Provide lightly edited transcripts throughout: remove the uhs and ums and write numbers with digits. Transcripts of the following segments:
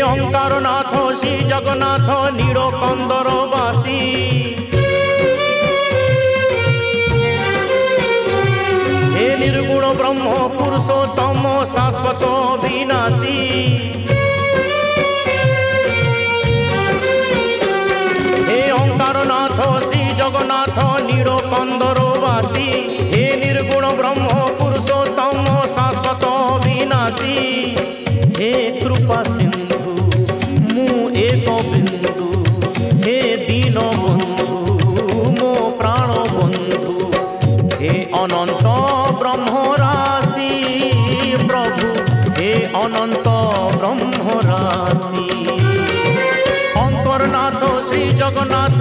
ओंकार नाथ श्री जगन्नाथ नीलकंदर बासी हे निर्गुण ब्रह्म पुरुषोत्तम शाश्वत विनाशी हे ओंकार नाथ श्री जगन्नाथ नीलकंदर बासी हे निर्गुण ब्रह्म पुरुषोत्तम शाश्वत विनाशी हे कृपा सिंधु मु एक बिंदु हे दीन बंधु मो प्राण बंधु हे अनंत ब्रह्म राशि प्रभु हे अनंत ब्रह्म राशि अंतरनाथ श्री जगन्नाथ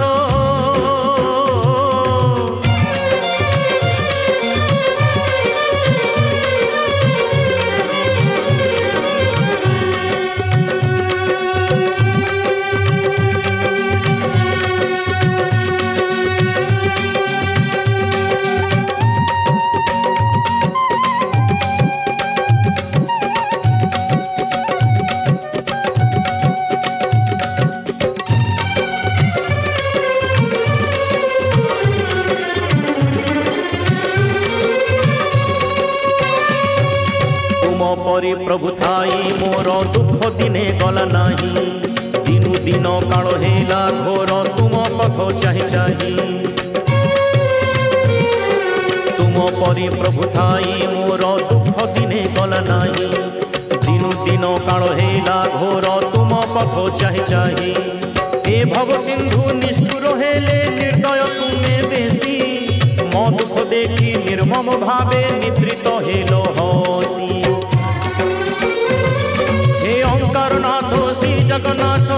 परी प्रभु थाई मोर दुख दिने गला नहीं दिनु दिन काल हेला घोर तुम पथ चाहि चाहि तुम परी प्रभु थाई मोर दुख दिने गला नहीं दिनु दिन काल हेला घोर तुम पथ चाहि चाहि ए भव सिंधु निष्ठुर हेले निर्दय तुमे बेसी मो दुख देखी निर्मम भावे निद्रित हेलो हसी ओंकार नाथ श्री जगन्नाथ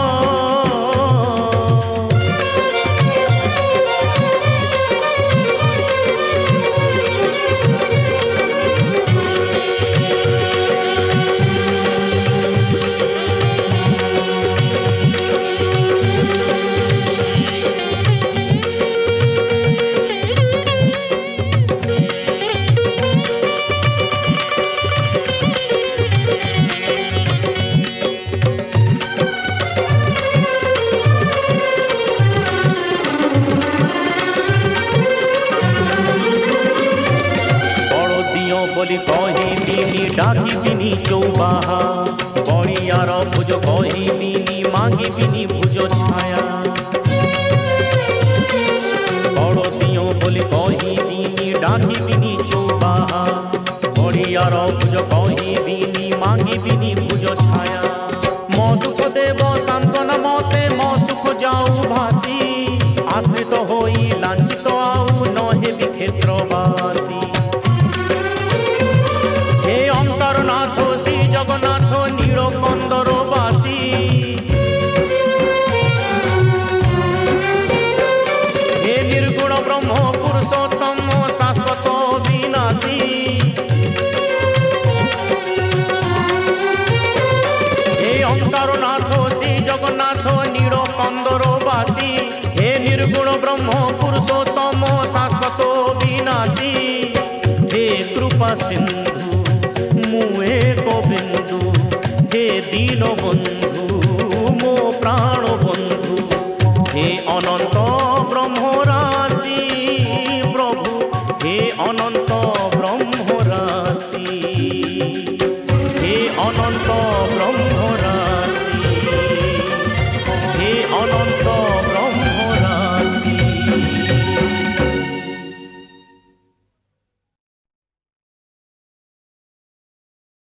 बोली कहिनी डाकी बिनी चौबाहा बड़ियार भुज कहिनी मांगी बिनी भुज छाया बड़ दियो बोली कहिनी डाकी बिनी चौबाहा बड़ियार भुज कहिनी मांगी बिनी भुज छाया मो दुख देव सांत्वना मते मो सुख जाऊ भासी आश्रित होई लांछित आऊ न हेबि क्षेत्रवासी नाथ श्री जगन्नाथ नीलकंदर बासी हे निर्गुण ब्रह्म पुरुषोत्तम शाश्वत विनाशी हे ओंकार नाथ श्री जगन्नाथ नीलकंदर बासी हे निर्गुण ब्रह्म पुरुषोत्तम शाश्वत विनाशी हे कृपा सिंधु एक बिंदु हे दीन बंधु मो प्राण बंधु हे अनंत ब्रह्म राशि प्रभु हे अनंत ब्रह्म राशि हे अनंत ब्रह्म